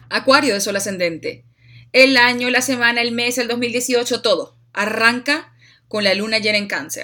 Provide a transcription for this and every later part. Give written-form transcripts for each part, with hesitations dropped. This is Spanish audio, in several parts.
Acuario de sol ascendente. El año, la semana, el mes, el 2018, todo arranca con la luna llena en Cáncer.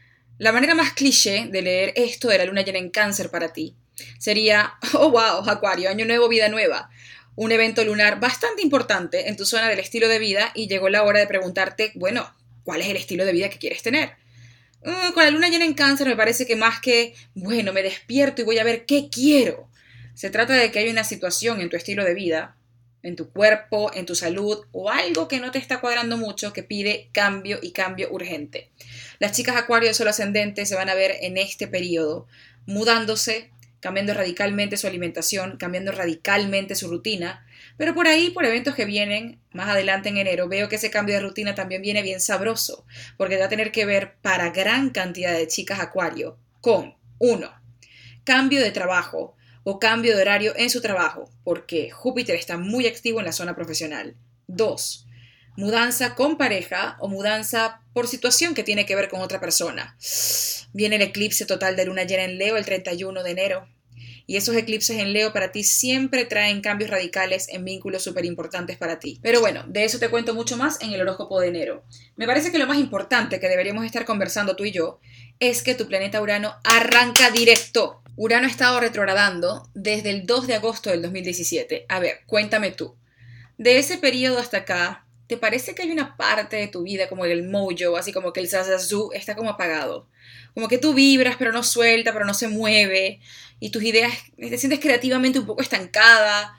La manera más cliché de leer esto de la luna llena en Cáncer para ti sería, oh wow, Acuario, año nuevo, vida nueva. Un evento lunar bastante importante en tu zona del estilo de vida y llegó la hora de preguntarte, bueno, ¿cuál es el estilo de vida que quieres tener? Con la luna llena en Cáncer me parece que más que, bueno, me despierto y voy a ver qué quiero. Se trata de que hay una situación en tu estilo de vida, en tu cuerpo, en tu salud o algo que no te está cuadrando mucho que pide cambio y cambio urgente. Las chicas Acuario de sol ascendente se van a ver en este periodo mudándose, cambiando radicalmente su alimentación, cambiando radicalmente su rutina, pero por ahí, por eventos que vienen más adelante en enero, veo que ese cambio de rutina también viene bien sabroso, porque va a tener que ver para gran cantidad de chicas Acuario con, uno, cambio de trabajo o cambio de horario en su trabajo, porque Júpiter está muy activo en la zona profesional. 2. Mudanza con pareja o mudanza por situación que tiene que ver con otra persona. Viene el eclipse total de luna llena en Leo el 31 de enero. Y esos eclipses en Leo para ti siempre traen cambios radicales en vínculos súper importantes para ti. Pero bueno, de eso te cuento mucho más en el horóscopo de enero. Me parece que lo más importante que deberíamos estar conversando tú y yo es que tu planeta Urano arranca directo. Urano ha estado retrogradando desde el 2 de agosto del 2017. A ver, cuéntame tú. De ese periodo hasta acá, ¿te parece que hay una parte de tu vida como el mojo, así como que el zazazú está como apagado? Como que tú vibras pero no suelta, pero no se mueve y tus ideas, te sientes creativamente un poco estancada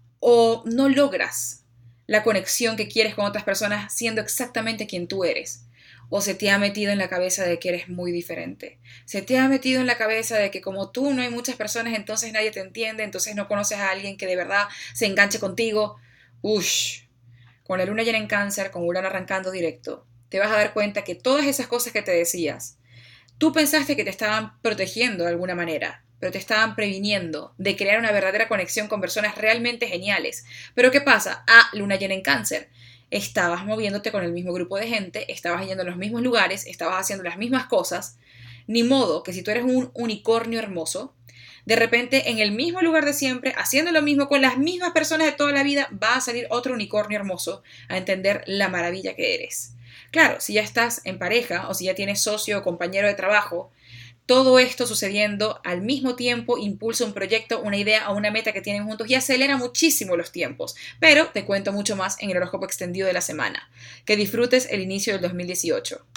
o no logras la conexión que quieres con otras personas siendo exactamente quien tú eres. O se te ha metido en la cabeza de que eres muy diferente. Se te ha metido en la cabeza de que como tú no hay muchas personas, entonces nadie te entiende, entonces no conoces a alguien que de verdad se enganche contigo. Ush, con la luna llena en Cáncer, con Urano arrancando directo, te vas a dar cuenta que todas esas cosas que te decías, tú pensaste que te estaban protegiendo de alguna manera, pero te estaban previniendo de crear una verdadera conexión con personas realmente geniales. Pero ¿qué pasa? Luna llena en Cáncer. Estabas moviéndote con el mismo grupo de gente, estabas yendo a los mismos lugares, estabas haciendo las mismas cosas. Ni modo que si tú eres un unicornio hermoso, de repente en el mismo lugar de siempre, haciendo lo mismo con las mismas personas de toda la vida, va a salir otro unicornio hermoso a entender la maravilla que eres. Claro, si ya estás en pareja o si ya tienes socio o compañero de trabajo, todo esto sucediendo al mismo tiempo impulsa un proyecto, una idea o una meta que tienen juntos y acelera muchísimo los tiempos. Pero te cuento mucho más en el horóscopo extendido de la semana. Que disfrutes el inicio del 2018.